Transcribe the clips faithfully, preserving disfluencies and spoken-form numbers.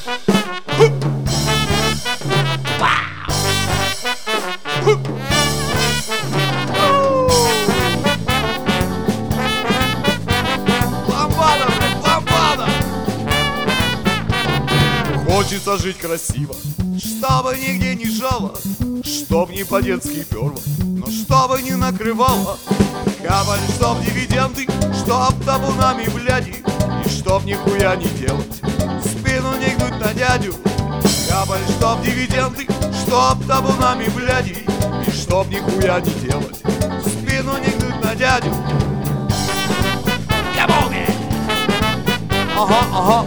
Ламбада, блядь, ламбада! Хочется жить красиво, чтобы нигде не жало, чтоб не по-детски перло, но чтобы не накрывало. Капали, чтоб дивиденды, чтоб табунами бляди, и чтоб нихуя не делать, спину не гнуть на дядю. Капали, чтоб дивиденды, чтоб табунами бляди, и чтоб нихуя не делать, спину не гнуть на дядю. Ага, ага.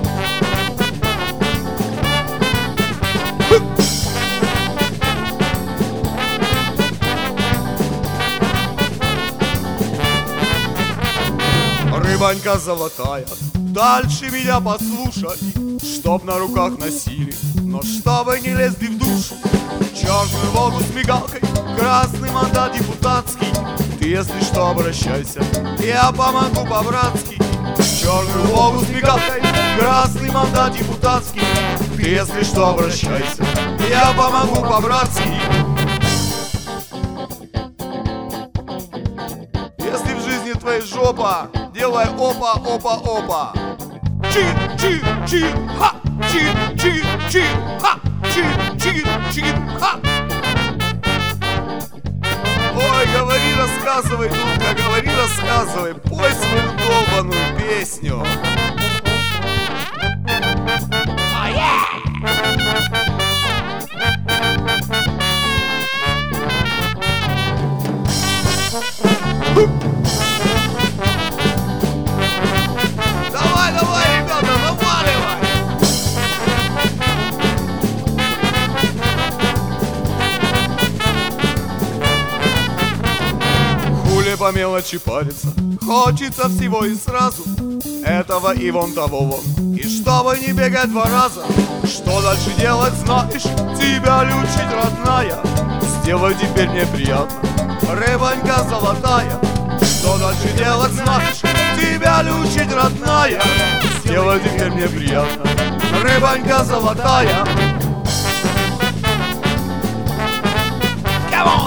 Рыбанька золотая, дальше меня послушай, чтоб на руках носили, но чтобы не лезли в душу. Черную Волгу с мигалкой, красный мандат депутатский, ты если что обращайся, я помогу по-братски. Черную Волгу с мигалкой, красный мандат депутатский, ты если что обращайся, я помогу по-братски. Если в жизни твоя жопа, делай опа, опа, опа. Чи, чи, чи, ха, чи, чи, чи, ха, чи, чи, чи, ха. Ой, говори, рассказывай, Дудка, говори, рассказывай, пой свою долбаную песню. Oh, yeah! Давай, давай, ребята, наваливай! Хули по мелочи париться, хочется всего и сразу, этого и вон того вон, и чтобы не бегать два раза. Что дальше делать, знаешь, тебя лючить, родная, сделай теперь мне приятно, рыбонька золотая. Что дальше делать, знаешь, тебя лючить, родная, сделай теперь мне приятно, рыбонька золотая. Come on!